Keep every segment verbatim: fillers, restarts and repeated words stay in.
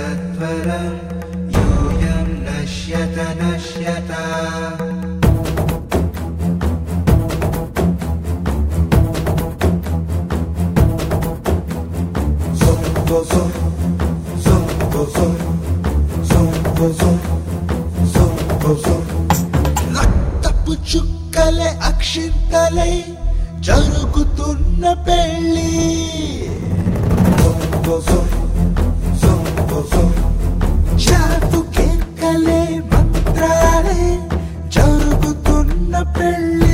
సత్వరం యూయం నశ్యత నశ్యత రక్తపు చుక్కలే అక్షింతలై జరుగుతున్న పెళ్ళి చాపు కేకలే మంత్రాలే జరుగుతున్న పెళ్ళి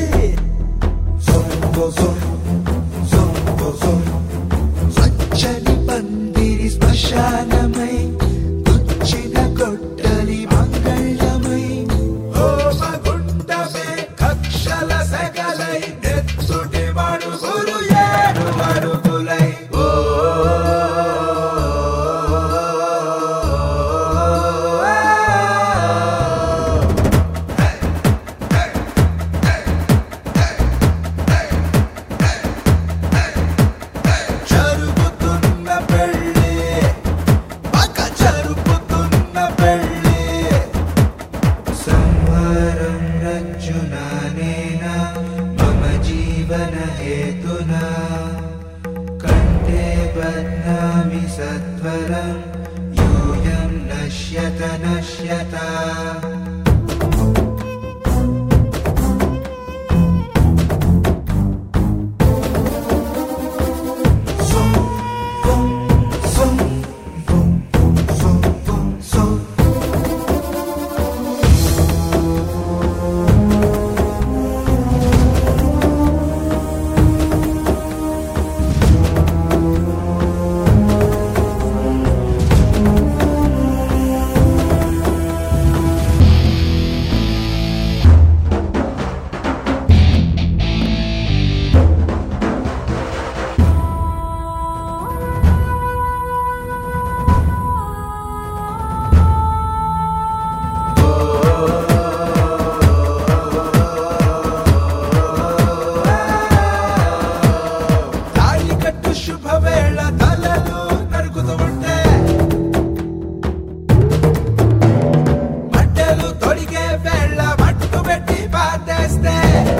స్వచ్ఛని పందిరి శ్మశానమై తుచ్చిన గొడ్డలి మంగళమై హోమగుండమే కక్షల సగలై నెత్తుటి మడుగులు ఏడు మడుగులై ఓ జరుగుతున్న పెళ్ళి పక్క జరుగుతున్న పెళ్ళి సంహారం రజ్జునానేన మమ జీవన హేతునా కంఠే బధ్నామి సత్వరం యూయం నశ్యత నశ్యత తాళికట్టు శుభవేళ తలలు నరుకుతూ ఉంటే బట్టలు తొడిగే వేళ మట్టు పెట్టి పాటేస్తే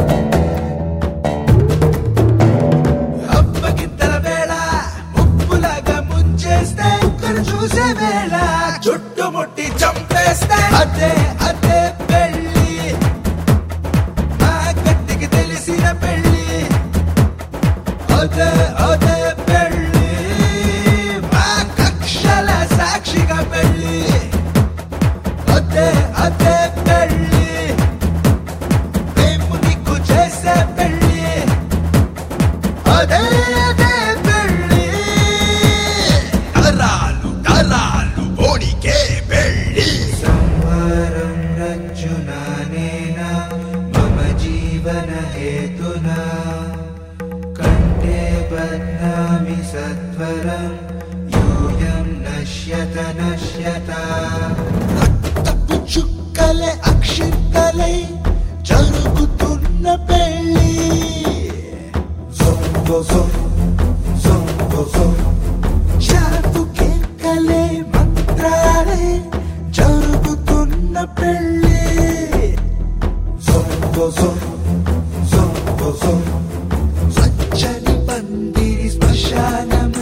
అప్పగింతల వేళ ముప్పులాగా ముంచేస్తే ఒక్కరు చూసే వేళ చుట్టుముట్టి చంపేస్తే అదే అదే పెళ్ళి నా గట్టికి తెలిసిన పెళ్ళి అదే అదే పెళ్ళి మా కక్షల సాక్షిగా పెళ్ళి అదే అదే పెళ్ళి మేము నీకు చేసే పెళ్ళి అదే అదే పెళ్ళి తరాలు తరాలు ఓడికే పెళ్ళి సంహారం రజ్జునానేన మమ జీవన హేతునా కంఠే బధ్నామి సత్వరం యూయం నశ్యత నశ్యత రక్తపు చుక్కలే అక్షింతలై జరుగుతున్న పెళ్ళి చాపు కేకలే మంత్రాలే జరుగుతున్న పెళ్ళి స్వచ్ఛని పందిరి శ్మశానమై